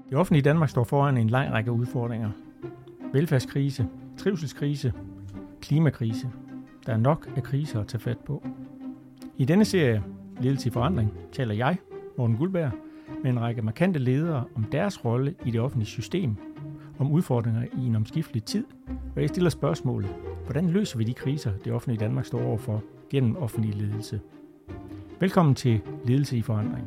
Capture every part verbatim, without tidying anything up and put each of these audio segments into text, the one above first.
Det offentlige Danmark står foran en lang række udfordringer. Velfærdskrise, trivselskrise, klimakrise. Der er nok af kriser at tage fat på. I denne serie, Ledelse i forandring, taler jeg, Morten Guldberg, med en række markante ledere om deres rolle i det offentlige system, om udfordringer i en omskiftelig tid, og jeg stiller spørgsmålet, hvordan løser vi de kriser, det offentlige Danmark står overfor gennem offentlig ledelse? Velkommen til Ledelse i forandring.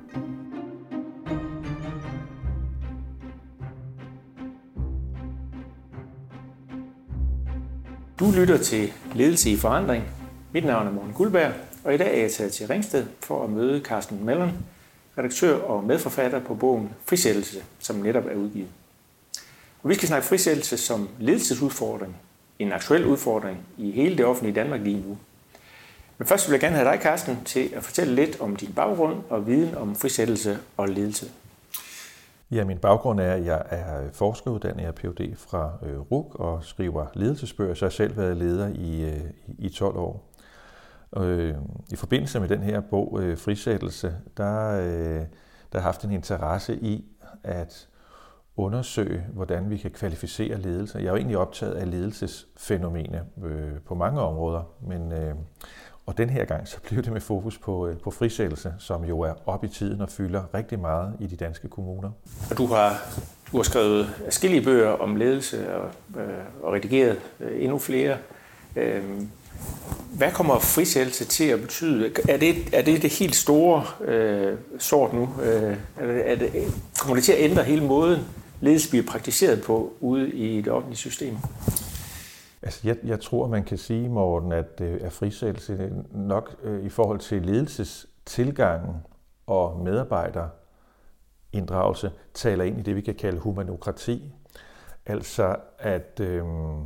Du lytter til Ledelse i forandring. Mit navn er Morten Guldberg, og i dag er jeg taget til Ringsted for at møde Carsten Mellon, redaktør og medforfatter på bogen Frisættelse, som netop er udgivet. Og vi skal snakke frisættelse som ledelsesudfordring, en aktuel udfordring i hele det offentlige Danmark lige nu. Men først vil jeg gerne have dig, Carsten, til at fortælle lidt om din baggrund og viden om frisættelse og ledelse. Ja, min baggrund er, at jeg er forskeruddannet, jeg er P H D fra øh, R U C og skriver ledelsesbøger, så jeg har selv været leder i, øh, i tolv år. Øh, I forbindelse med den her bog, øh, Frisættelse, der, øh, der har haft en interesse i at undersøge, hvordan vi kan kvalificere ledelse. Jeg er jo egentlig optaget af ledelsesfænomener øh, på mange områder, men øh, og den her gang så blev det med fokus på, øh, på frisættelse, som jo er op i tiden og fylder rigtig meget i de danske kommuner. Og du har, du har skrevet adskillige bøger om ledelse og, øh, og redigeret øh, endnu flere. Øh, Hvad kommer frisættelse til at betyde? Er det er det, det helt store øh, sort nu? Øh, er det, er det, kommer det til at ændre hele måden, ledelse bliver praktiseret på ude i det offentlige system? Altså, jeg, jeg tror, man kan sige, Morten, at, at frisættelse nok øh, i forhold til ledelsestilgangen og medarbejderinddragelse taler ind i det, vi kan kalde humanokrati. Altså, at øh,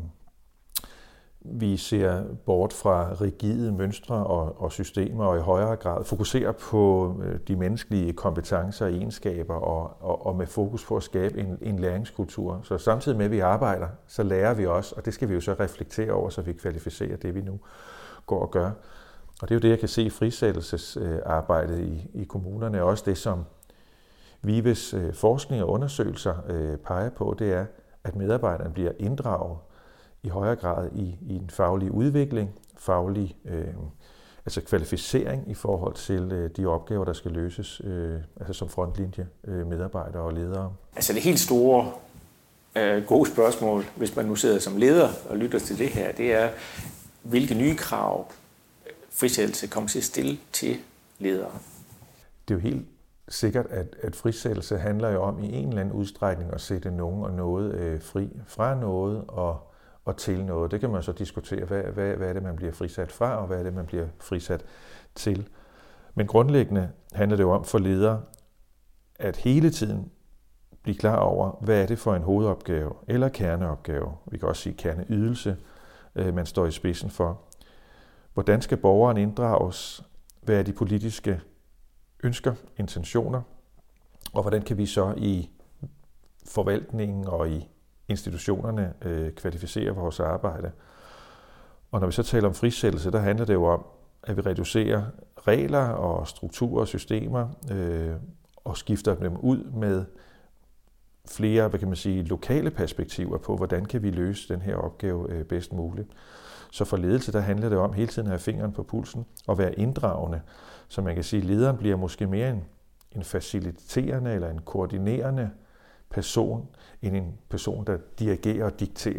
vi ser bort fra rigide mønstre og, og systemer og i højere grad fokuserer på de menneskelige kompetencer og egenskaber og, og, og med fokus på at skabe en, en læringskultur. Så samtidig med, at vi arbejder, så lærer vi også, og det skal vi jo så reflektere over, så vi kvalificerer det, vi nu går og gør. Og det er jo det, jeg kan se i frisættelsesarbejdet i, i kommunerne, og også det, som VIVEs forskning og undersøgelser peger på, det er, at medarbejderne bliver inddraget i højere grad i, i en faglig udvikling, faglig øh, altså kvalificering i forhold til øh, de opgaver, der skal løses, øh, altså som frontlinje øh, medarbejdere og ledere. Altså det helt store øh, gode spørgsmål, hvis man nu sidder som leder og lytter til det her, det er, hvilke nye krav frisættelse kommer til at stille til ledere? Det er jo helt sikkert, at, at frisættelse handler jo om i en eller anden udstrækning at sætte nogen og noget øh, fri fra noget og og til noget. Det kan man så diskutere, hvad, hvad, hvad er det, man bliver frisat fra, og hvad er det, man bliver frisat til. Men grundlæggende handler det jo om for ledere, at hele tiden blive klar over, hvad er det for en hovedopgave eller kerneopgave, vi kan også sige kerneydelse, man står i spidsen for. Hvordan skal borgeren inddrages? Hvad er de politiske ønsker, intentioner? Og hvordan kan vi så i forvaltningen og i institutionerne øh, kvalificerer vores arbejde. Og når vi så taler om frisættelse, der handler det jo om, at vi reducerer regler og strukturer og systemer øh, og skifter dem ud med flere, hvad kan man sige, lokale perspektiver på, hvordan kan vi løse den her opgave øh, bedst muligt. Så for ledelse, der handler det om hele tiden at have fingeren på pulsen og være inddragende. Så man kan sige, at lederen bliver måske mere en, en faciliterende eller en koordinerende person, end en person, der dirigerer og dikterer.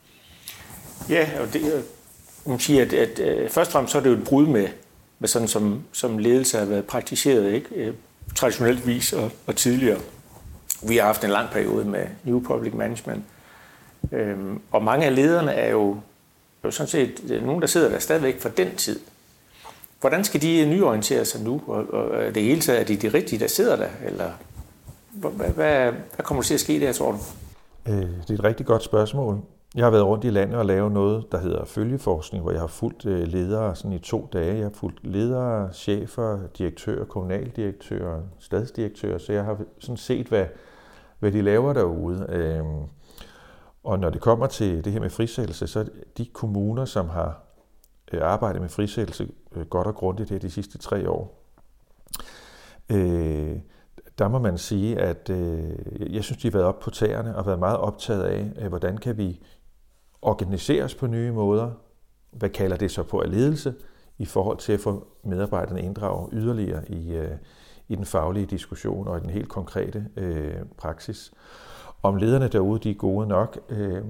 Ja, og det, man siger, at, at, at først og fremmest så er det jo et brud med, med sådan som, som ledelse har været praktiseret, ikke? Traditionelt vis og, og tidligere. Vi har haft en lang periode med New Public Management, øhm, og mange af lederne er jo, jo sådan set nogen, der sidder der stadigvæk fra den tid. Hvordan skal de nyorientere sig nu? Og, og det hele taget, er de de rigtige, der sidder der, eller Hvad, hvad, hvad kommer der til at ske der, tror du? Det er et rigtig godt spørgsmål. Jeg har været rundt i landet og lavet noget, der hedder følgeforskning, hvor jeg har fulgt ledere sådan i to dage. Jeg har fulgt ledere, chefer, direktører, kommunaldirektører, stadsdirektører, så jeg har sådan set, hvad, hvad de laver derude. Og når det kommer til det her med frisættelse, så er de kommuner, som har arbejdet med frisættelse godt og grundigt her de sidste tre år, der må man sige, at øh, jeg synes, de har været op på tæerne og været meget optaget af, øh, hvordan kan vi organisere os på nye måder. Hvad kalder det så på af ledelse i forhold til at få medarbejderne inddraget yderligere i, øh, i den faglige diskussion og i den helt konkrete øh, praksis. Om lederne derude, de er gode nok. Øh,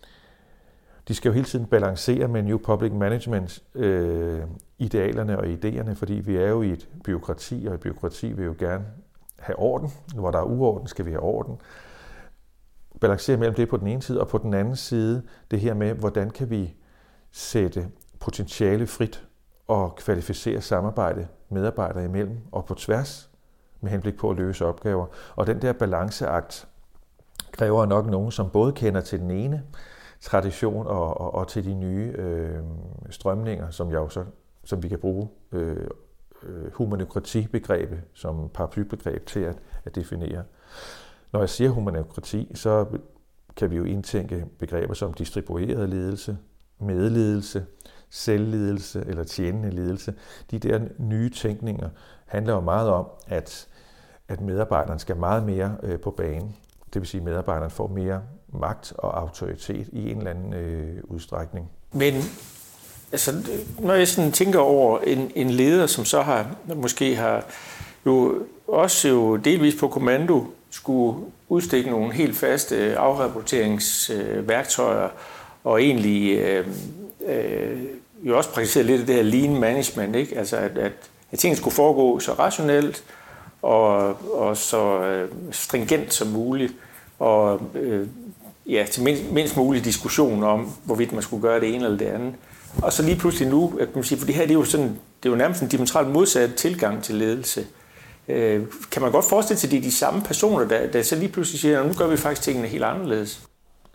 de skal jo hele tiden balancere med New Public Management øh, idealerne og idéerne, fordi vi er jo i et byråkrati, og et byråkrati vil jo gerne have orden. Hvor der er uorden, skal vi have orden. Balancere mellem det på den ene side, og på den anden side det her med, hvordan kan vi sætte potentiale frit og kvalificere samarbejde medarbejdere imellem og på tværs med henblik på at løse opgaver. Og den der balanceakt kræver nok nogen, som både kender til den ene tradition og, og, og til de nye øh, strømninger, som jeg jo så, som vi kan bruge øh, humanokrati-begrebet som paraplybegreb til at, at definere. Når jeg siger humanokrati, så kan vi jo indtænke begreber som distribueret ledelse, medledelse, selvledelse eller tjenende ledelse. De der nye tænkninger handler jo meget om, at, at medarbejderen skal meget mere øh, på banen. Det vil sige, at medarbejderen får mere magt og autoritet i en eller anden øh, udstrækning. Men altså, når jeg sådan tænker over en, en leder, som så har måske har jo også jo delvis på kommando skulle udstikke nogle helt faste afrapporteringsværktøjer og egentlig øh, øh, jo også praktisere lidt af det her lean management, ikke? Altså at, at, at tingene skulle foregå så rationelt og, og så øh, stringent som muligt og øh, ja, til mindst, mindst mulig diskussion om, hvorvidt man skulle gøre det ene eller det andet. Og så lige pludselig nu, at man sige, for det her det er jo sådan, det er jo nærmest en diametralt modsat tilgang til ledelse. Øh, kan man godt forestille sig, at det er de samme personer, der, der så lige pludselig siger, at nu gør vi faktisk tingene helt anderledes?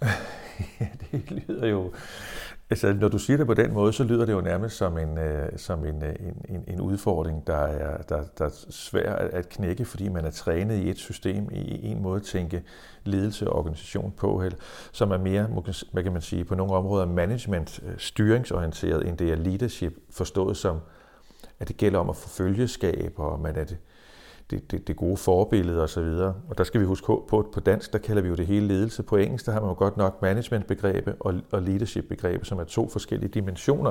Ja, det lyder jo... Altså, når du siger det på den måde, så lyder det jo nærmest som en, øh, som en, en, en udfordring, der er, der, der er svær at knække, fordi man er trænet i et system, i en måde at tænke ledelse og organisation på, som er mere, hvad kan man sige, på nogle områder management, styringsorienteret, end det er leadership, forstået som, at det gælder om at få følgeskab, og man er det, det, det, det gode forbillede osv. Og, og der skal vi huske på, på dansk, der kalder vi jo det hele ledelse. På engelsk, der har man jo godt nok management-begrebet og, og leadership-begrebet, som er to forskellige dimensioner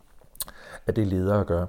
af det ledere gør.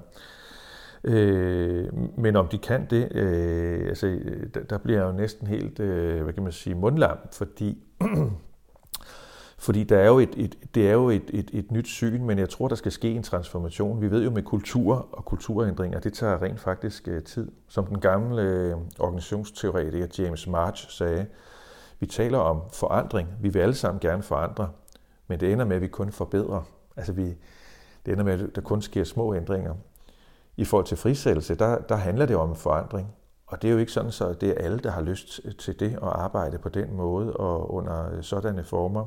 Øh, men om de kan det, øh, altså, der, der bliver jo næsten helt, øh, hvad kan man sige, mundlam, fordi... Fordi der er jo et, et, det er jo et, et, et nyt syn, men jeg tror, der skal ske en transformation. Vi ved jo med kultur og kulturændringer, det tager rent faktisk uh, tid. Som den gamle uh, organisationsteoretiker James March sagde, vi taler om forandring. Vi vil alle sammen gerne forandre, men det ender med, at vi kun forbedrer. Altså vi, det ender med, at der kun sker små ændringer. I forhold til frisættelse, der, der handler det om forandring. Og det er jo ikke sådan, så det er alle, der har lyst til det at arbejde på den måde og under sådanne former.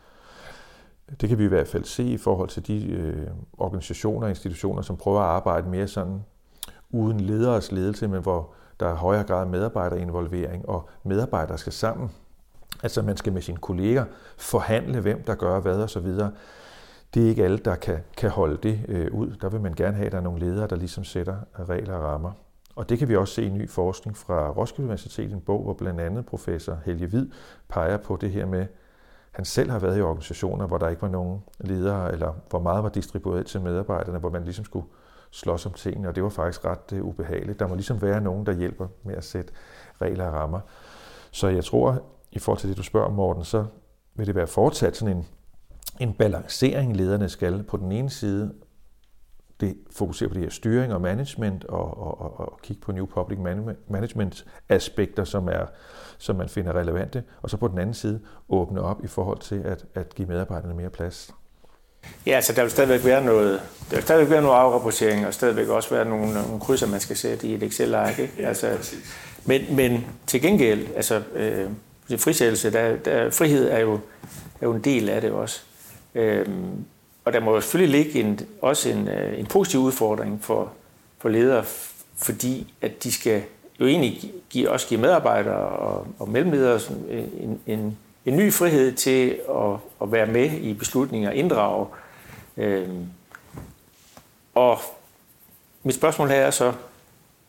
Det kan vi i hvert fald se i forhold til de øh, organisationer og institutioner, som prøver at arbejde mere sådan uden lederes ledelse, men hvor der er højere grad medarbejderinvolvering, og medarbejdere skal sammen. Altså man skal med sine kolleger forhandle, hvem der gør hvad og så videre. Det er ikke alle, der kan, kan holde det øh, ud. Der vil man gerne have, at der er nogle ledere, der ligesom sætter regler og rammer. Og det kan vi også se i ny forskning fra Roskilde Universitet, en bog, hvor blandt andet professor Helge Hvid peger på det her med, han selv har været i organisationer, hvor der ikke var nogen ledere, eller hvor meget var distribueret til medarbejderne, hvor man ligesom skulle slås om tingene, og det var faktisk ret uh, ubehageligt. Der må ligesom være nogen, der hjælper med at sætte regler og rammer. Så jeg tror, i forhold til det, du spørger om, Morten, så vil det være fortsat sådan en, en balancering, lederne skal på den ene side det fokuserer på det her styring og management og, og, og, og kigge på New Public Management aspekter, som, er, som man finder relevante, og så på den anden side åbne op i forhold til at, at give medarbejderne mere plads. Ja, altså der vil stadigvæk være noget, der vil stadigvæk være noget afrapportering, og stadigvæk også være nogle, nogle krydser, man skal sætte i et Excel-ark. Ikke? Altså, men, men til gengæld, altså øh, frisættelse, der, der, frihed er jo, er jo en del af det også. Øhm, Og der må selvfølgelig ligge en, også en, en positiv udfordring for, for ledere, fordi at de skal jo egentlig give, også give medarbejdere og, og mellemledere en, en, en ny frihed til at, at være med i beslutninger og inddrage. Øhm, og mit spørgsmål her er så,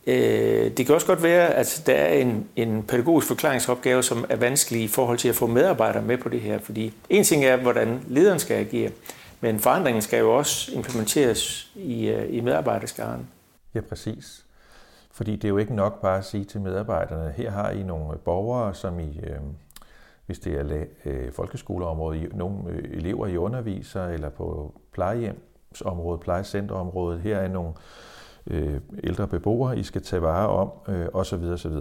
øh, det kan også godt være, at der er en, en pædagogisk forklaringsopgave, som er vanskelig i forhold til at få medarbejdere med på det her. Fordi en ting er, hvordan lederen skal agere, men forandringen skal jo også implementeres i, i medarbejderskaren. Ja, præcis. Fordi det er jo ikke nok bare at sige til medarbejderne, her har I nogle borgere, som I, øh, hvis det er øh, folkeskoleområdet, nogle øh, elever I underviser, eller på plejehjemsområdet, plejecenterområdet, her er nogle øh, ældre beboere, I skal tage vare om, øh, osv. osv.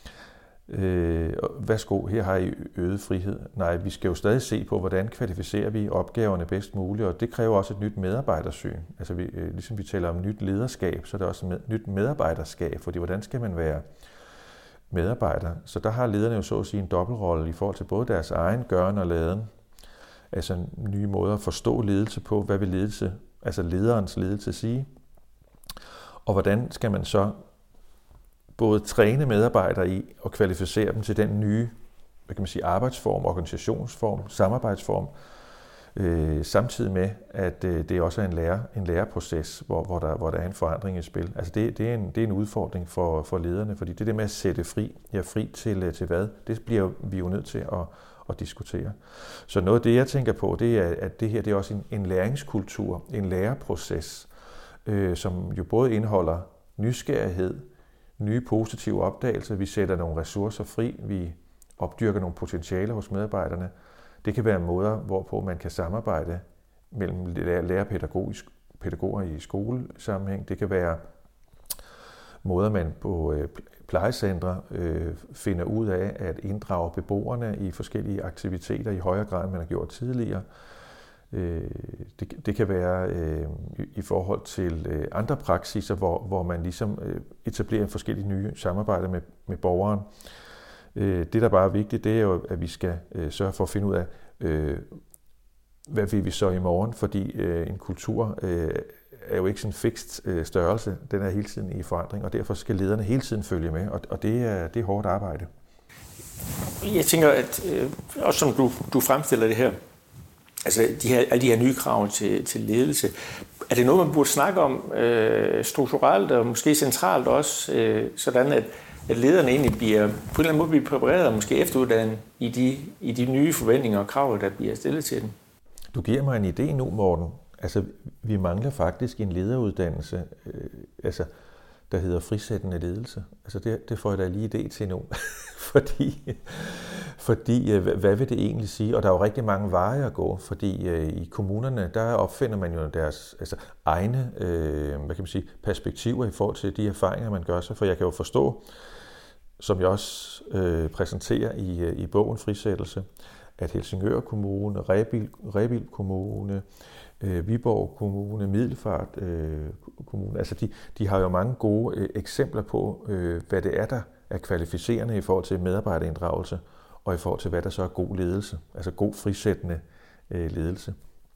Øh, værsgo, her har I øget frihed. Nej, vi skal jo stadig se på, hvordan kvalificerer vi opgaverne bedst muligt, og det kræver også et nyt medarbejdersyn. Altså, vi, øh, ligesom vi taler om nyt lederskab, så er det også et med, nyt medarbejderskab, fordi hvordan skal man være medarbejder? Så der har lederne jo så at sige en dobbeltrolle i forhold til både deres egen gøren og laden, altså nye måder at forstå ledelse på, hvad vil ledelse, altså lederens ledelse sige, og hvordan skal man så både træne medarbejdere i og kvalificere dem til den nye, hvad kan man sige, arbejdsform, organisationsform, samarbejdsform, øh, samtidig med, at øh, det også er en, lærer, en læreproces, hvor, hvor, der, hvor der er en forandring i spil. Altså det, det, er, en, det er en udfordring for, for lederne, fordi det der med at sætte fri, ja fri til, til hvad, det bliver vi jo nødt til at, at diskutere. Så noget af det, jeg tænker på, det er, at det her det er også en, en læringskultur, en læreproces, øh, som jo både indeholder nysgerrighed, nye positive opdagelser, vi sætter nogle ressourcer fri, vi opdyrker nogle potentialer hos medarbejderne. Det kan være måder, hvorpå man kan samarbejde mellem lærerpædagogisk pædagoger i skolesammenhæng. Det kan være måder, man på plejecentre øh, finder ud af at inddrage beboerne i forskellige aktiviteter i højere grad, end man har gjort tidligere. Det, det kan være øh, i forhold til øh, andre praksiser, hvor, hvor man ligesom øh, etablerer forskellige nye samarbejder med, med borgeren. Øh, det, der bare er vigtigt, det er jo, at vi skal øh, sørge for at finde ud af, øh, hvad vil vi så i morgen, fordi øh, en kultur øh, er jo ikke sådan en fikst øh, størrelse, den er hele tiden i forandring, og derfor skal lederne hele tiden følge med, og, og det, er, det er hårdt arbejde. Jeg tænker, at øh, også som du, du fremstiller det her, altså de her, alle de her nye krav til, til ledelse, er det noget, man burde snakke om øh, strukturelt og måske centralt også, øh, sådan at, at lederne egentlig bliver, på en eller anden måde bliver præpareret og måske efteruddannet i de, i de nye forventninger og krav, der bliver stillet til dem? Du giver mig en idé nu, Morten. Altså, vi mangler faktisk en lederuddannelse, øh, altså, der hedder frisættende ledelse. Altså, det, det får jeg da lige idé til nu. fordi, fordi, hvad vil det egentlig sige? Og der er jo rigtig mange veje at gå, fordi øh, i kommunerne, der opfinder man jo deres altså, egne øh, hvad kan man sige, perspektiver i forhold til de erfaringer, man gør sig. For jeg kan jo forstå, som jeg også øh, præsenterer i, i bogen Frisættelse, at Helsingør Kommune, Rebild, Rebild Kommune, øh, Viborg Kommune, Middelfart øh, Kommune, altså de, de har jo mange gode øh, eksempler på, øh, hvad det er, der er kvalificerende i forhold til medarbejderinddragelse, og i forhold til, hvad der så er god ledelse, altså god frisættende øh, ledelse.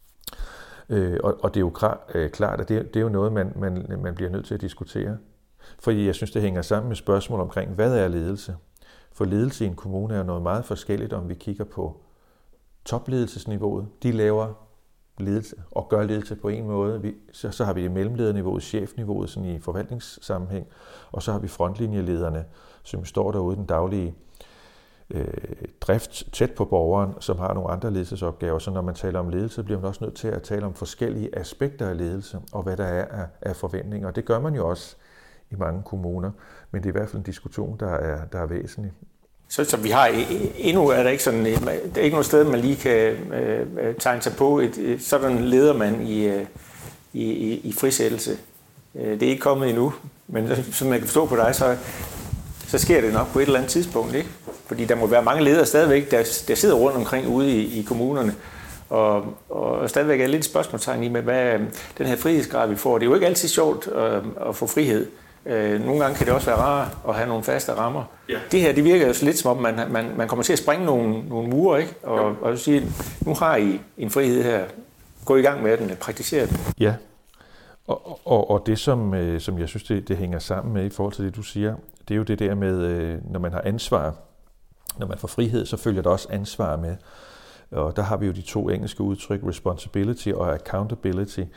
Øh, og, og det er jo klar, øh, klart, at det, det er jo noget, man, man, man bliver nødt til at diskutere. Fordi jeg synes, det hænger sammen med spørgsmål omkring, hvad er ledelse? For ledelse i en kommune er noget meget forskelligt, om vi kigger på topledelsesniveauet. De laver ledelse og gør ledelse på en måde. Vi, så, så har vi det mellemlederniveauet, chefniveauet sådan i forvaltningssammenhæng, og så har vi frontlinjelederne, som står derude i den daglige øh, drift tæt på borgeren, som har nogle andre ledelsesopgaver. Så når man taler om ledelse, bliver man også nødt til at tale om forskellige aspekter af ledelse, og hvad der er af, af forventninger. Og det gør man jo også i mange kommuner, men det er i hvert fald en diskussion, der er, der er væsentlig. Så, så vi har endnu er der ikke sådan et, der er ikke noget sted, man lige kan øh, tegne sig på et, et sådan leder man i, i, i, i frisættelse. Det er ikke kommet endnu, men som jeg kan forstå på dig, så, så sker det nok på et eller andet tidspunkt, ikke? Fordi der må være mange ledere stadigvæk, der, der sidder rundt omkring ude i, i kommunerne, og, og stadigvæk er lidt spørgsmålstegn i med, hvad den her frihedsgrad, vi får. Det er jo ikke altid sjovt at, at få frihed. Nogle gange kan det også være rart at have nogle faste rammer. Ja. Det her, det virker jo lidt som om, man, man, man kommer til at sprænge nogle, nogle mure, ikke? Og, ja. og sige, nu har I en frihed her. Gå i gang med den, praktisere den. Ja, og, og, og det, som, som jeg synes, det, det hænger sammen med i forhold til det, du siger, det er jo det der med, når man har ansvar. Når man får frihed, så følger der også ansvar med. Og der har vi jo de to engelske udtryk, responsibility og accountability.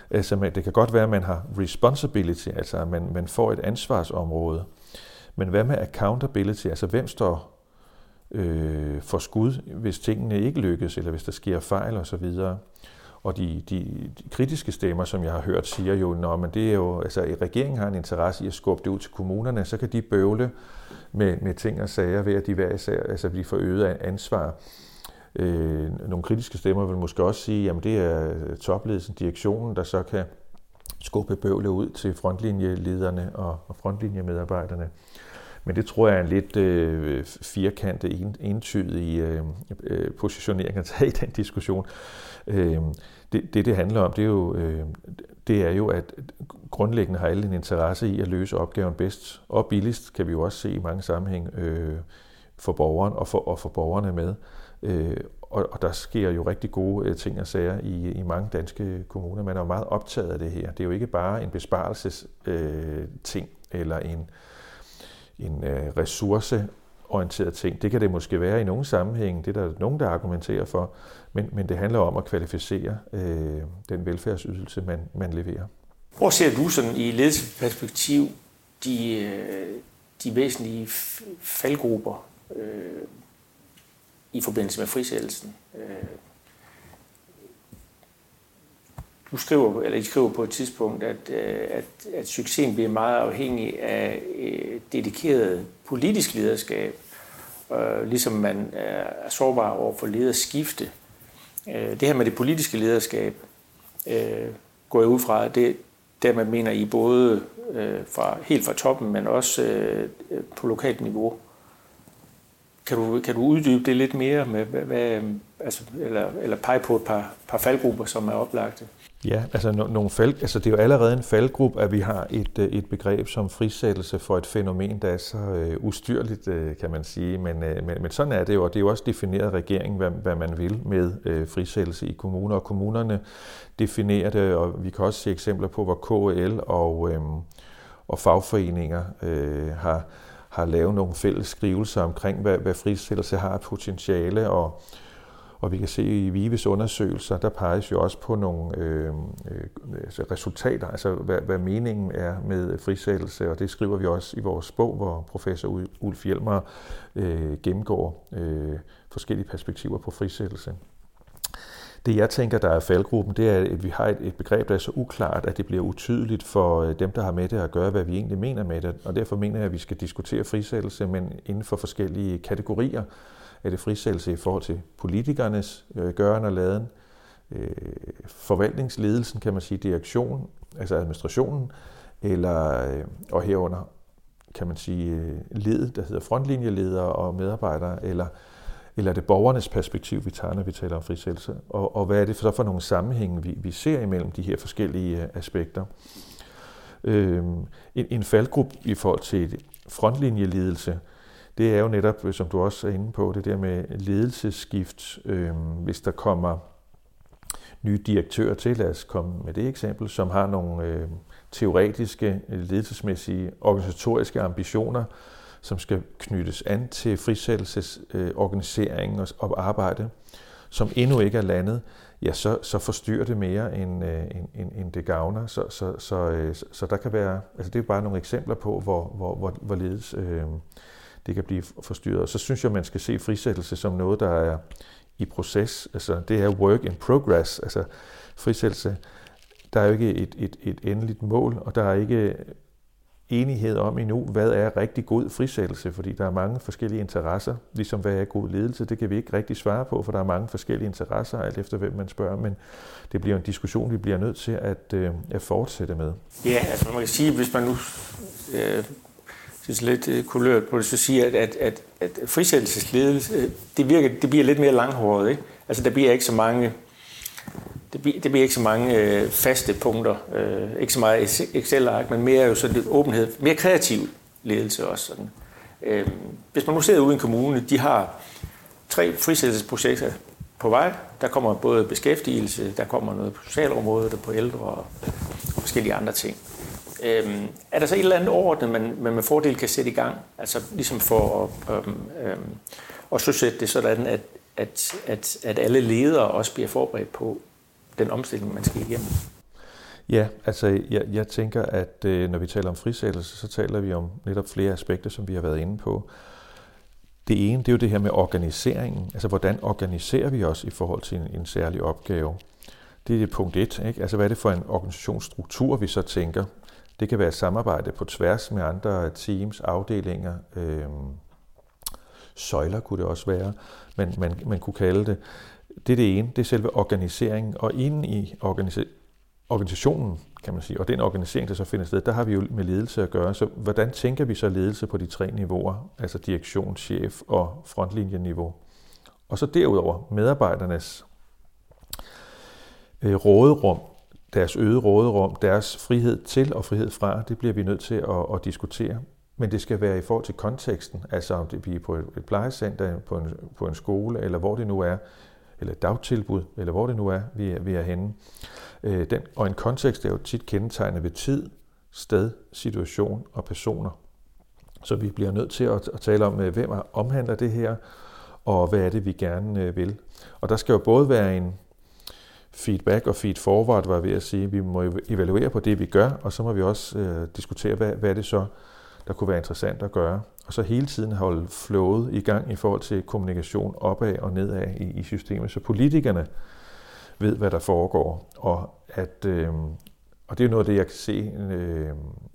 Altså, det kan godt være, at man har responsibility, altså at man, man får et ansvarsområde. Men hvad med accountability, altså hvem står øh, for skud, hvis tingene ikke lykkes, eller hvis der sker fejl osv.? Og de, de, de kritiske stemmer, som jeg har hørt, siger jo, nå, men det er jo, altså regeringen har en interesse i at skubbe det ud til kommunerne, så kan de bøvle med, med ting og sager ved, at de hver især, altså de får øget ansvar. Øh, nogle kritiske stemmer vil måske også sige, at det er topledelsen, direktionen, der så kan skubbe bøvle ud til frontlinjelederne og, og frontlinjemedarbejderne. Men det tror jeg er en lidt øh, firkantet, en, entydig øh, øh, positionering at tage i den diskussion. Øh, det, det, det handler om, det er, jo, øh, det er jo, at grundlæggende har alle en interesse i at løse opgaven bedst og billigst, kan vi jo også se i mange sammenhæng øh, for borgeren og for, og for borgerne med. Øh, og, og der sker jo rigtig gode øh, ting og sager i, i mange danske kommuner. Man er jo meget optaget af det her. Det er jo ikke bare en besparelses øh, ting eller en en øh, ressourceorienteret ting. Det kan det måske være i nogle sammenhænge, det er der nogen, der argumenterer for, men, men det handler om at kvalificere øh, den velfærdsydelse, man, man leverer. Hvor ser du sådan i ledelsesperspektiv de, de væsentlige faldgrupper øh, i forbindelse med frisættelsen? Øh, Du skriver, eller I skriver på et tidspunkt, at, at, at succesen bliver meget afhængig af dedikeret politisk lederskab, øh, ligesom man er sårbar over for lederskifte. Det her med det politiske lederskab øh, går jeg ud fra, at det der man mener I både øh, fra, helt fra toppen, men også øh, på lokalt niveau. Kan du, kan du uddybe det lidt mere, med, hvad, altså, eller, eller pege på et par, par faldgrupper, som er oplagte? Ja, altså, nogle fald, altså det er jo allerede en faldgruppe, at vi har et, et begreb som frisættelse for et fænomen, der er så øh, ustyrligt, øh, kan man sige. Men, øh, men, men sådan er det jo, og det er jo også defineret af regeringen, hvad, hvad man vil med øh, frisættelse i kommuner. Og kommunerne definerer det, og vi kan også se eksempler på, hvor K L og, øh, og fagforeninger øh, har, har lavet nogle fælles skrivelser omkring, hvad, hvad frisættelse har af potentiale, og Og vi kan se i VIVEs undersøgelser, der peges jo også på nogle øh, øh, resultater, altså hvad, hvad meningen er med frisættelse, og det skriver vi også i vores bog, hvor professor Ulf Hjelmer øh, gennemgår øh, forskellige perspektiver på frisættelse. Det jeg tænker, der er faldgruppen, det er, at vi har et, et begreb, der er så uklart, at det bliver utydeligt for dem, der har med det at gøre, hvad vi egentlig mener med det, og derfor mener jeg, at vi skal diskutere frisættelse, men inden for forskellige kategorier. Er det frisættelse i forhold til politikernes øh, gøren og laden, øh, forvaltningsledelsen, kan man sige, direktion, altså administrationen, eller, øh, og herunder, kan man sige, øh, ledet, der hedder frontlinjeledere og medarbejdere, eller, eller er det borgernes perspektiv, vi tager, når vi taler om frisættelse, og, og hvad er det så for nogle sammenhænge, vi, vi ser imellem de her forskellige øh, aspekter. Øh, en, en faldgruppe i forhold til frontlinjeledelse, det er jo netop, som du også er inde på, det der med ledelsesskift, øh, hvis der kommer nye direktører til, lad os komme med det eksempel, som har nogle øh, teoretiske, ledelsesmæssige, organisatoriske ambitioner, som skal knyttes an til frisættelsesorganiseringen øh, og, og arbejde, som endnu ikke er landet, ja, så, så forstyrrer det mere, end, øh, end, end det gavner. Så, så, så, øh, så der kan være, altså det er bare nogle eksempler på, hvor, hvor, hvor, hvor ledes øh, det kan blive forstyrret. Og så synes jeg, man skal se frisættelse som noget, der er i proces. Altså, det er work in progress. Altså, frisættelse, der er jo ikke et, et, et endeligt mål, og der er ikke enighed om endnu, hvad er rigtig god frisættelse, fordi der er mange forskellige interesser, ligesom hvad er god ledelse. Det kan vi ikke rigtig svare på, for der er mange forskellige interesser, alt efter hvem man spørger, men det bliver en diskussion, vi bliver nødt til at, øh, at fortsætte med. Ja, altså man kan sige, hvis man nu øh, synes lidt kulørt på det, så siger at, at, at, at frisættelsesledelse, det, virker, det bliver lidt mere langhåret, ikke? Altså der bliver ikke så mange Det bliver, det bliver ikke så mange øh, faste punkter, øh, ikke så meget Excel-ark, men mere jo sådan lidt åbenhed, mere kreativ ledelse også. Sådan. Øh, hvis man nu sidder ude i en kommune, de har tre frisættelsesprojekter på vej. Der kommer både beskæftigelse, der kommer noget på socialområdet, der på ældre og, og forskellige andre ting. Øh, er der så et eller andet overordnet, man, man med fordel kan sætte i gang? Altså ligesom for at, øh, øh, at så sætte det sådan, at, at, at, at alle ledere også bliver forberedt på den omstilling, man skal igennem. Ja, altså jeg, jeg tænker, at øh, når vi taler om frisættelse, så taler vi om netop flere aspekter, som vi har været inde på. Det ene, det er jo det her med organiseringen. Altså, hvordan organiserer vi os i forhold til en, en særlig opgave? Det er det punkt et, ikke? Altså, hvad er det for en organisationsstruktur, vi så tænker? Det kan være et samarbejde på tværs med andre teams, afdelinger, øh, søjler kunne det også være, men man, man kunne kalde det. Det er det ene, det er selve organiseringen, og inde i organisa- organisationen, kan man sige, og den organisering, der så finder sted, der har vi jo med ledelse at gøre. Så hvordan tænker vi så ledelse på de tre niveauer, altså direktion, chef og frontlinjeniveau? Og så derudover medarbejdernes øh, råderum, deres øget råderum, deres frihed til og frihed fra, det bliver vi nødt til at, at diskutere. Men det skal være i forhold til konteksten, altså om det bliver på et, et plejecenter, på en, på en skole, eller hvor det nu er, eller et dagtilbud, eller hvor det nu er, vi er, vi er henne. Øh, den, og en kontekst er jo tit kendetegnet ved tid, sted, situation og personer. Så vi bliver nødt til at, at tale om, hvem omhandler det her, og hvad er det, vi gerne øh, vil. Og der skal jo både være en feedback og feed forward, var jeg ved at sige. Vi må evaluere på det, vi gør, og så må vi også øh, diskutere, hvad, hvad er det så, der kunne være interessant at gøre. Og så hele tiden holde flowet i gang i forhold til kommunikation opad og nedad i, i systemet, så politikerne ved, hvad der foregår. Og, at, øh, og det er jo noget af det, jeg kan se øh,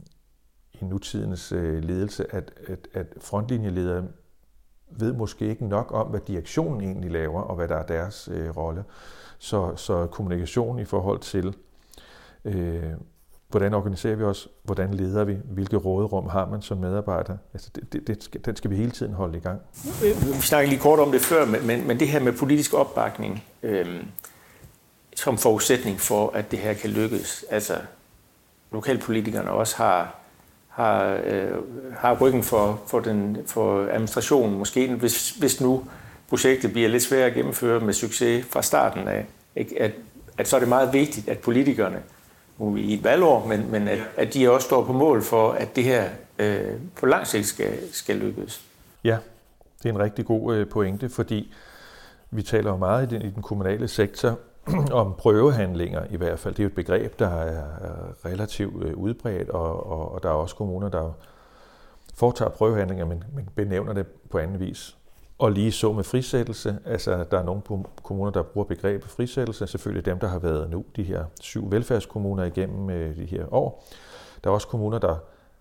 i nutidens øh, ledelse, at, at, at frontlinjeledere ved måske ikke nok om, hvad direktionen egentlig laver, og hvad der er deres øh, rolle. Så, så kommunikation i forhold til, øh, hvordan organiserer vi os, hvordan leder vi, hvilke råderum har man som medarbejder, altså det, det, det skal, den skal vi hele tiden holde i gang. Vi snakkede lige kort om det før, men, men det her med politisk opbakning øh, som forudsætning for, at det her kan lykkes, altså lokalpolitikerne også har, har, øh, har ryggen for, for, den, for administrationen, måske hvis, hvis nu projektet bliver lidt svært at gennemføre med succes fra starten af, ikke? At, at så er det meget vigtigt, at politikerne, nu er vi i et valgår, men, men at, at de også står på mål for, at det her øh, på lang sigt skal, skal lykkes. Ja, det er en rigtig god øh, pointe, fordi vi taler jo meget i den, i den kommunale sektor om prøvehandlinger i hvert fald. Det er jo et begreb, der er relativt øh, udbredt, og, og, og der er også kommuner, der foretager prøvehandlinger, men, men benævner det på anden vis. Og lige så med frisættelse, altså der er nogle kommuner, der bruger begrebet frisættelse, selvfølgelig dem, der har været nu, de her syv velfærdskommuner igennem de her år. Der er også kommuner, der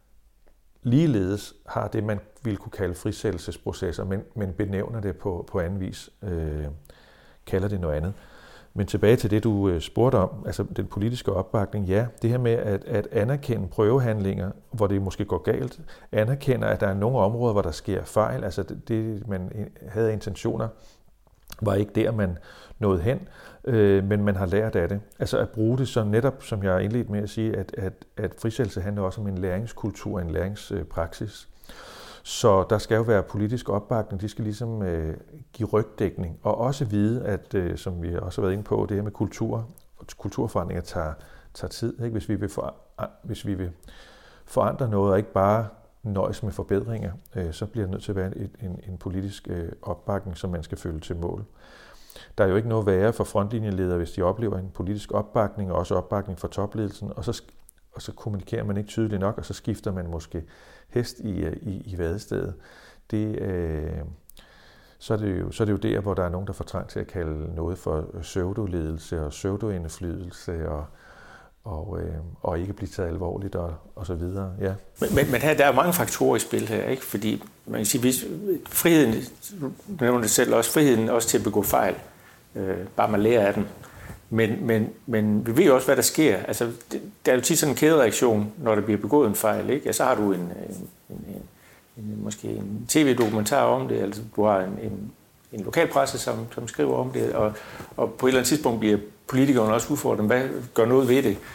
ligeledes har det, man ville kunne kalde frisættelsesprocesser, men, men benævner det på, på anden vis, øh, kalder det noget andet. Men tilbage til det, du spurgte om, altså den politiske opbakning, ja, det her med at, at anerkende prøvehandlinger, hvor det måske går galt, anerkender, at der er nogle områder, hvor der sker fejl, altså det, det man havde intentioner, var ikke der, man nåede hen, øh, men man har lært af det. Altså at bruge det som netop, som jeg indledte med at sige, at, at, at frisættelse handler også om en læringskultur, en læringspraksis. Så der skal jo være politisk opbakning, de skal ligesom øh, give rygdækning, og også vide, at øh, som vi også har været inde på, det her med kultur, kulturforandringer tager, tager tid. Ikke? Hvis, vi vil for, hvis vi vil forandre noget, og ikke bare nøjes med forbedringer, øh, så bliver det nødt til at være et, en, en politisk øh, opbakning, som man skal følge til mål. Der er jo ikke noget værre for frontlinjeledere, hvis de oplever en politisk opbakning, og også opbakning fra topledelsen, og så og så kommunikerer man ikke tydeligt nok, og så skifter man måske hest i, i, i vadestedet. Det, øh, så, er det jo, så er det jo der, hvor der er nogen, der får trang til at kalde noget for pseudoledelse og pseudoindflydelse, og, og, øh, og ikke blive taget alvorligt, og, og så videre. Ja. Men, men, men her, der er mange faktorer i spil her, ikke? Fordi man kan sige, hvis friheden, du nævner det selv også, friheden også til at begå fejl, øh, bare man lærer af den. Men, men, men vi ved jo også, hvad der sker. Altså, det, der er jo tit sådan en kædereaktion, når der bliver begået en fejl. Ikke? Ja, så har du en, en, en, en, måske en tv-dokumentar om det, altså du har en, en, en lokalpresse, som, som skriver om det, og, og på et eller andet tidspunkt bliver politikerne også udfordret, hvad gør noget ved det.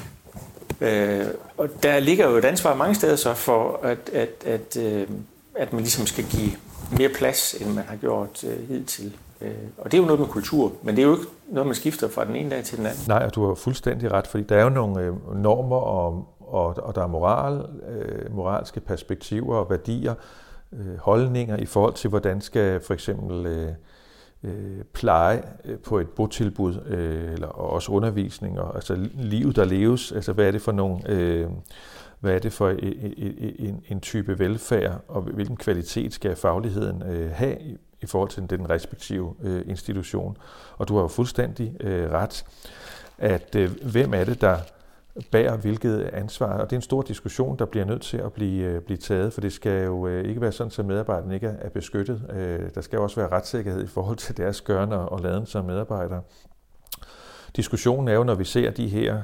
Øh, og der ligger jo et ansvar mange steder så for, at, at, at, at, at man ligesom skal give mere plads, end man har gjort uh, hidtil. Og det er jo noget med kultur, men det er jo ikke noget, man skifter fra den ene dag til den anden. Nej, og du har fuldstændig ret, fordi der er jo nogle øh, normer, og, og, og der er moral, øh, moralske perspektiver og værdier, øh, holdninger i forhold til, hvordan skal for eksempel øh, øh, pleje på et botilbud, øh, eller også undervisning, og altså livet, der leves, altså hvad er det for nogle, øh, hvad er det for en, en, en type velfærd, og hvilken kvalitet skal fagligheden øh, have i, i forhold til den respektive øh, institution. Og du har jo fuldstændig øh, ret, at øh, hvem er det, der bærer hvilket ansvar, og det er en stor diskussion, der bliver nødt til at blive, blive taget, for det skal jo ikke være sådan, at medarbejderne ikke er beskyttet. Der skal også være retssikkerhed i forhold til deres gøren og laden som medarbejdere. Diskussionen er jo, når vi ser de her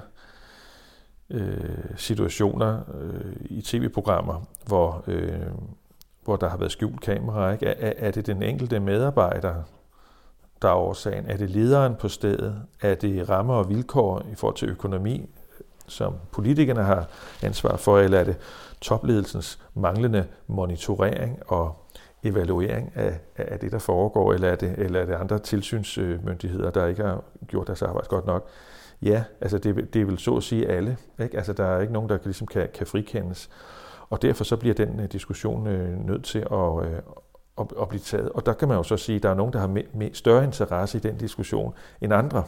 øh, situationer øh, i tv-programmer, hvor, øh, hvor der har været skjult kamera, ikke? Er, er det den enkelte medarbejder, der er årsagen? Er det lederen på stedet? Er det rammer og vilkår i forhold til økonomi, som politikerne har ansvar for, eller er det topledelsens manglende monitorering og evaluering af, af det, der foregår, eller er det, eller er det andre tilsynsmyndigheder, der ikke har gjort deres arbejde godt nok? Ja, altså det, det er vel så at sige alle, ikke? Altså der er ikke nogen, der ligesom kan, kan frikendes, og derfor så bliver den uh, diskussion uh, nødt til at, uh, at, at blive taget. Og der kan man jo så sige, at der er nogen, der har med, med større interesse i den diskussion end andre.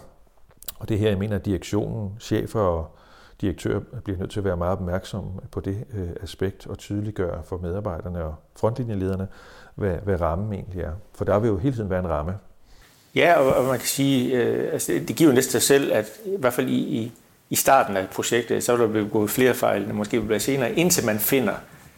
Og det her, jeg mener, at direktionen, chefer og direktør bliver nødt til at være meget opmærksom på det øh, aspekt og tydeliggøre for medarbejderne og frontlinjelederne, hvad, hvad rammen egentlig er. For der vil jo hele tiden være en ramme. Ja, og, og man kan sige, øh, altså, det giver jo næsten sig selv, at i hvert fald i, i, i starten af projektet, så vil der blive gået flere fejl, end måske vil blive senere, indtil man finder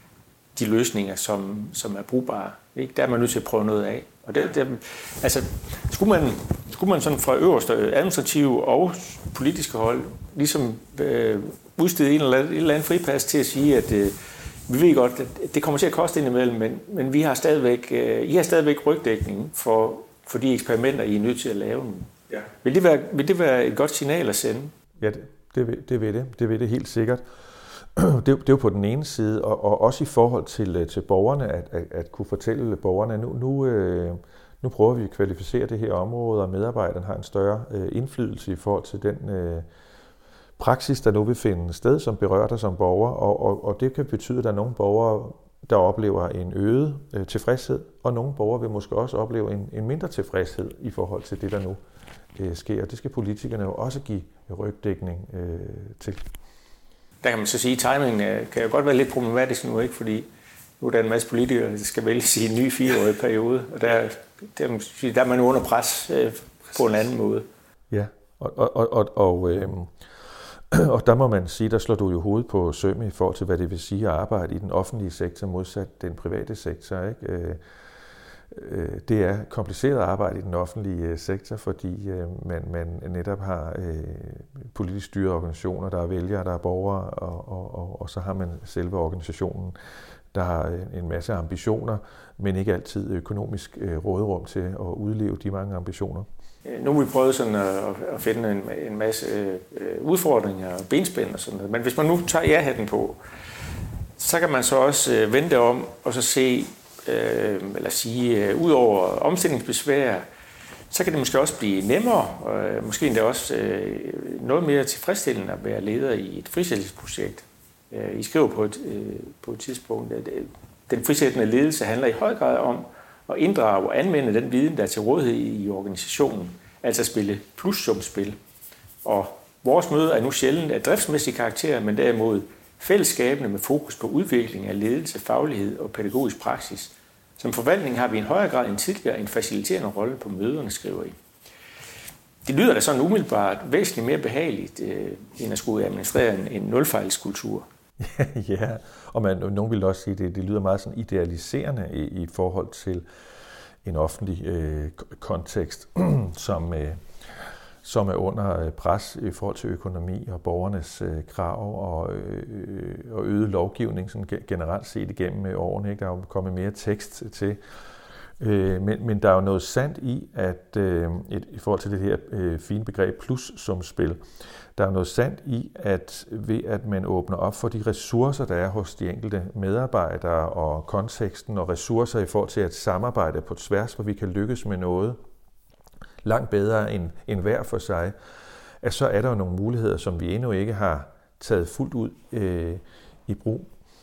de løsninger, som, som er brugbare. Ikke? Der er man nødt til at prøve noget af. Og det, det, altså, skulle man, skulle man sådan fra øverste administrative og politiske hold ligesom øh, udstede en eller anden, en eller anden fripas til at sige, at øh, vi ved godt, at det kommer til at koste indimellem, men, men vi har stadigvæk, øh, I har stadigvæk rygdækning for, for de eksperimenter, I er nødt til at lave. Ja. Vil, det være, vil det være et godt signal at sende? Ja, det, det, vil, det vil det. Det vil det helt sikkert. Det, det er jo på den ene side, og, og også i forhold til, til borgerne, at, at, at kunne fortælle borgerne, nu, nu, øh, nu prøver vi at kvalificere det her område, og medarbejderne har en større øh, indflydelse i forhold til den øh, praksis, der nu vil finde sted, som berører dig som borger, og, og, og det kan betyde, at der er nogle borgere, der oplever en øget øh, tilfredshed, og nogle borgere vil måske også opleve en, en mindre tilfredshed i forhold til det, der nu øh, sker. Det skal politikerne jo også give rygdækning øh, til. Der kan man så sige, at timingen kan jo godt være lidt problematisk nu, ikke? Fordi nu er der en masse politikere, der skal vælge sin nye fireårige periode, og der, der, der er man under pres øh, på en anden måde. Ja, og, og, og, og, øh, og der må man sige, der slår du jo hovedet på sømme i forhold til, hvad det vil sige at arbejde i den offentlige sektor modsat den private sektor, ikke? Øh, Det er kompliceret arbejde i den offentlige sektor, fordi man, man netop har øh, politisk styrede organisationer, der er vælgere, der er borgere, og, og, og, og så har man selve organisationen, der har en masse ambitioner, men ikke altid økonomisk øh, råderum til at udleve de mange ambitioner. Nu har vi prøvet sådan at, at finde en, en masse øh, udfordringer og benspænd og sådan noget, men hvis man nu tager ja-hatten på, så kan man så også øh, vente om og så se, Øh, eller sige, øh, ud over omstillingsbesvær, så kan det måske også blive nemmere, og øh, måske endda også øh, noget mere tilfredsstillende at være leder i et frisættelsesprojekt. Øh, I skriver på et, øh, på et tidspunkt, at øh, den frisættende ledelse handler i høj grad om at inddrage og anvende den viden, der er til rådighed i organisationen, altså spille plussumspil. Og vores møde er nu sjældent af driftsmæssig karakter, men derimod fællesskabene med fokus på udvikling af ledelse, faglighed og pædagogisk praksis. Som forvaltning har vi i en højere grad end tidligere en faciliterende rolle på møderne, skriver I. Det lyder da sådan umiddelbart væsentligt mere behageligt, øh, end at skulle administrere en, en nulfejlskultur. Ja, og man, nogen vil også sige, at det, det lyder meget sådan idealiserende i, i forhold til en offentlig øh, kontekst, som... Øh, som er under pres i forhold til økonomi og borgernes øh, krav og, øh, og øget lovgivning sådan generelt set igennem årene. Ikke? Der er jo kommet mere tekst til. Øh, men, men der er jo noget sandt i, at øh, et, i forhold til det her øh, fine begreb plussumspil, der er jo noget sandt i, at ved at man åbner op for de ressourcer, der er hos de enkelte medarbejdere og konteksten og ressourcer i forhold til at samarbejde på tværs, hvor vi kan lykkes med noget, langt bedre end, end hver for sig, at så er der jo nogle muligheder, som vi endnu ikke har taget fuldt ud øh, i brug.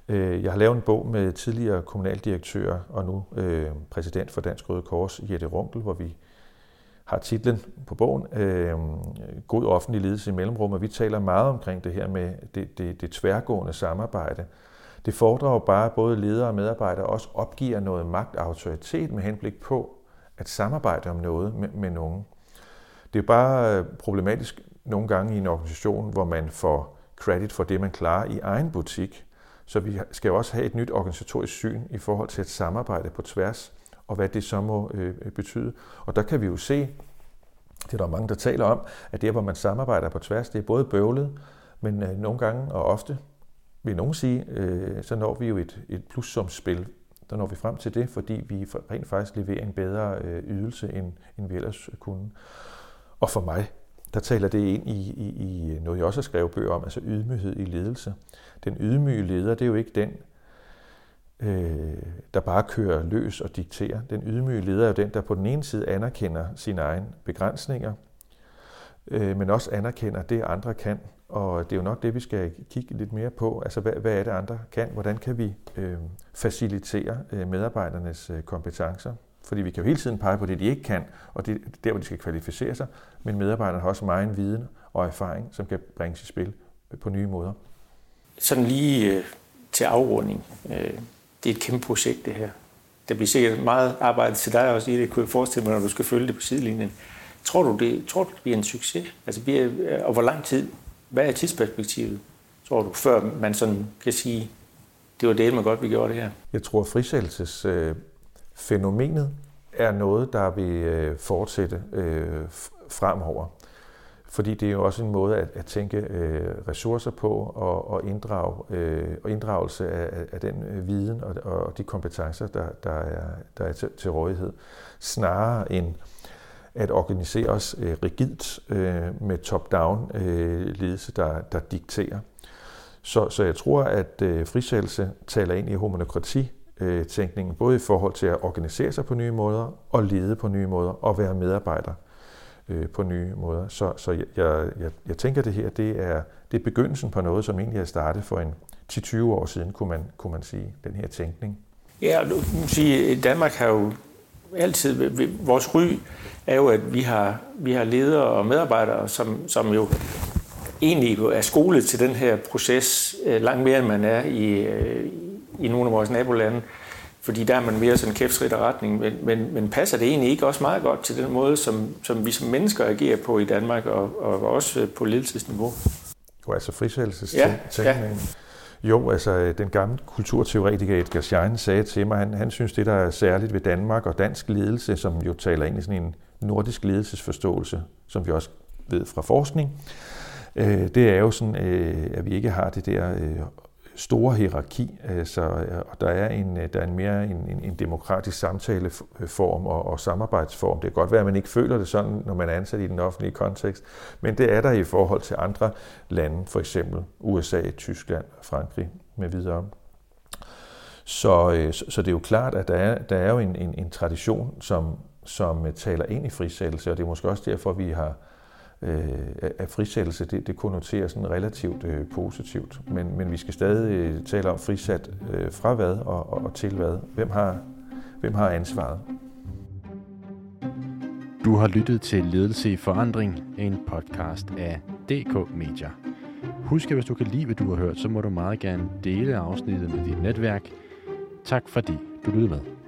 Jeg har lavet en bog med tidligere kommunaldirektør og nu øh, præsident for Dansk Røde Kors, Jette Runkel, hvor vi har titlen på bogen, øh, God offentlig ledelse i mellemrum, og vi taler meget omkring det her med det, det, det tværgående samarbejde. Det fordrer jo bare, at både ledere og medarbejdere også opgiver noget magt og autoritet med henblik på at samarbejde om noget med, med nogen. Det er bare problematisk nogle gange i en organisation, hvor man får credit for det, man klarer i egen butik. Så vi skal jo også have et nyt organisatorisk syn i forhold til at samarbejde på tværs, og hvad det så må øh, betyde. Og der kan vi jo se, det er der mange, der taler om, at det, hvor man samarbejder på tværs, det er både bøvlet, men øh, nogle gange og ofte, vil nogen sige, øh, så når vi jo et, et plussumsspil. Der når vi frem til det, fordi vi rent faktisk leverer en bedre øh, ydelse, end, end vi ellers kunne. Og for mig, der taler det ind i, i, i noget, jeg også har skrevet bøger om, altså ydmyghed i ledelse. Den ydmyge leder, det er jo ikke den, øh, der bare kører løs og dikterer. Den ydmyge leder er jo den, der på den ene side anerkender sine egne begrænsninger, øh, men også anerkender det, andre kan. Og det er jo nok det, vi skal kigge lidt mere på. Altså, hvad, hvad er det, andre kan? Hvordan kan vi øh, facilitere øh, medarbejdernes øh, kompetencer? Fordi vi kan jo hele tiden pege på det, de ikke kan, og det der, hvor de skal kvalificere sig. Men medarbejderne har også meget viden og erfaring, som kan bringes i spil på nye måder. Sådan lige øh, til afrunding. Øh, det er et kæmpe projekt, det her. Der bliver sikkert meget arbejde til dig også i det, kunne jeg forestille mig, når du skal følge det på sidelinjen. Tror du, det, tror du, det bliver en succes? Altså, bliver, og hvor lang tid? Hvad er tidsperspektivet, tror du, før man sådan kan sige, det var det, man godt vi gjorde det her? Jeg tror, at frisættelsesfænomenet er noget, der vil fortsætte fremover. Fordi det er jo også en måde at, at tænke ressourcer på og, og, inddrage, og inddragelse af, af den viden og, og de kompetencer, der, der, er, der er til, til rådighed, snarere end at organisere os øh, rigidt øh, med top-down øh, ledelse, der, der dikterer. Så, så jeg tror, at øh, frisættelse taler ind i homokrati-tænkningen, øh, både i forhold til at organisere sig på nye måder, og lede på nye måder, og være medarbejder øh, på nye måder. Så, så jeg, jeg, jeg tænker, at det her det er, det er begyndelsen på noget, som egentlig er startet for en ti til tyve år siden, kunne man, kunne man sige, den her tænkning. Ja, og du kan sige, at Danmark har jo altid, vores ry er jo, at vi har, vi har ledere og medarbejdere, som, som jo egentlig er skolet til den her proces langt mere, end man er i, i nogle af vores nabolande. Fordi der er man mere sådan en kæftsridderretning. Men, men, men passer det egentlig ikke også meget godt til den måde, som, som vi som mennesker agerer på i Danmark, og, og også på ledelsesniveau? Jo, altså frisættelsestænkningen. Ja, ja. Jo, altså den gamle kulturteoretiker Edgar Schein sagde til mig, han, han synes det, der er særligt ved Danmark og dansk ledelse, som jo taler ind i sådan en nordisk ledelsesforståelse, som vi også ved fra forskning, øh, det er jo sådan, øh, at vi ikke har det der øh, store hierarki, øh, så og der er en der er en mere en, en, en demokratisk samtaleform og, og samarbejdsform. Det kan godt være, at man ikke føler det sådan, når man er ansat i den offentlige kontekst, men det er der i forhold til andre lande, for eksempel U S A, Tyskland, Frankrig med videre. Så, øh, så, så det er jo klart, at der er, der er jo en, en, en tradition, som, som taler ind i frisættelse, og det er måske også derfor, vi har at frisættelse, det, det konnoterer sådan relativt øh, positivt. Men, men vi skal stadig øh, tale om frisat øh, fra hvad og, og, og til hvad. Hvem har, hvem har ansvaret? Du har lyttet til Ledelse i Forandring, en podcast af D K Media. Husk, at hvis du kan lide, hvad du har hørt, så må du meget gerne dele afsnittet med dit netværk. Tak fordi du lyttede med.